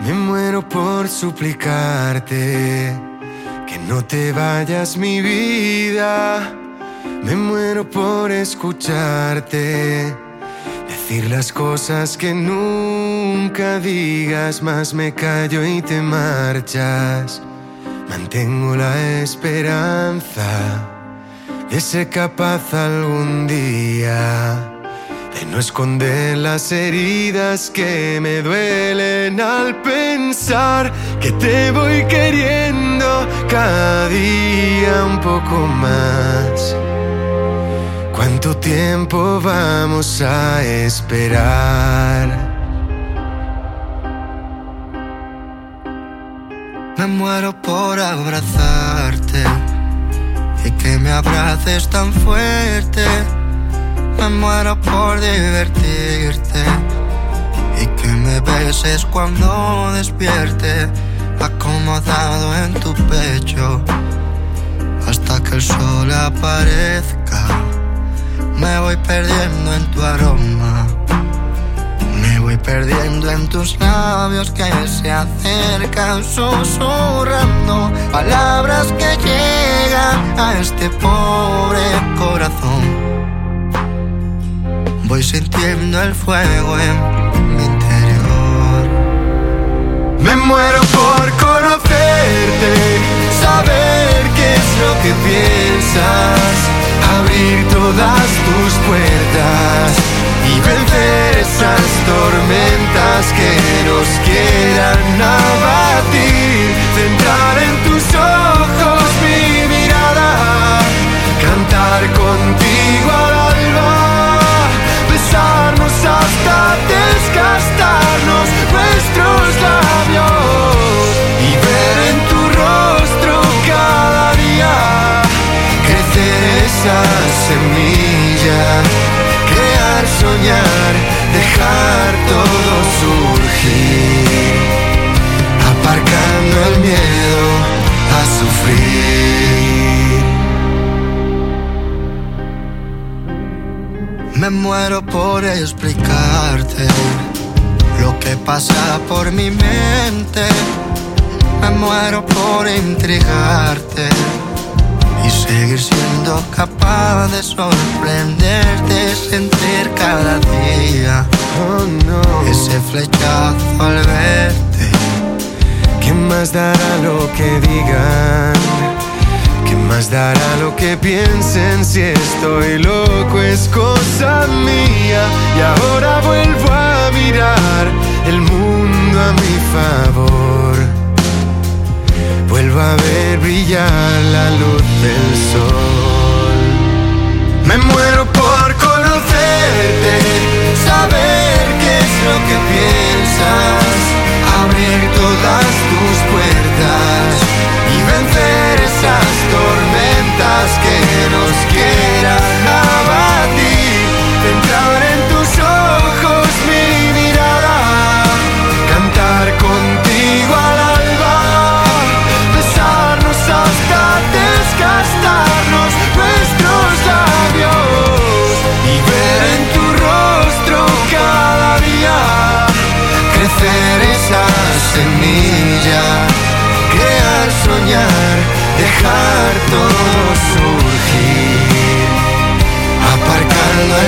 Me muero por suplicarte que no te vayas, mi vida. Me muero por escucharte decir las cosas que nunca digas, mas me callo y te marchas. Mantengo la esperanza de ser capaz algún día de no esconder las heridas que me duelen al pensar que te voy queriendo cada día un poco más. ¿Cuánto tiempo vamos a esperar? Me muero por abrazarte y que me abraces tan fuerte. Me muero por divertirte y que me beses cuando despierte, acomodado en tu pecho hasta que el sol aparezca. Me voy perdiendo en tu aroma, me voy perdiendo en tus labios que se acercan, susurrando palabras que llegan a este pobre corazón. Voy sintiendo el fuego en mi interior. Me muero por conocerte, saber qué es lo que piensas, abrir todas tus puertas y vencer esas tormentas que nos quieran abatir. Centrar en tus ojos mi mirada, cantar contigo al alba, besarnos hasta desgastarnos nuestros labios y ver en tu rostro cada día crecer esa semilla, crear, soñar, dejar todo surgir, aparcando el miedo a sufrir. Me muero por explicarte lo que pasa por mi mente. Me muero por intrigarte y seguir siendo capaz de sorprenderte, sentir cada día ese flechazo al verte. ¿Qué más dará lo que digan? ¿Qué más dará lo que piensen? Si estoy loco es cosa mía. Y ahora vuelvo a mirar el mundo a mi favor. Vuelvo a ver brillar la luz del sol. Me muero por conocerte, saber qué es lo que piensas, abrir todas tus puertas y vencer esas tormentas que nos quieran abatir. Centrar en tus ojos mi mirada, cantar contigo al alba, besarnos hasta desgastarnos nuestros labios y ver en tu rostro cada día crecer esa semilla, crear, soñar, dejar todo surgir, aparcando